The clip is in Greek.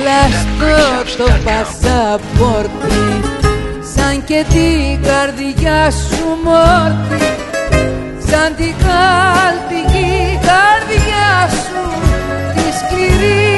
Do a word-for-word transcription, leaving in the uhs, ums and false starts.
πλαστό το πασαπόρτι, σαν και την καρδιά σου μόρτι, σαν την καλπική καρδιά σου τη σκληρή.